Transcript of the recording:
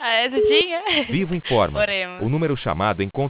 Ah, você tinha? Vivo informa. O Oremos. número chamado encontra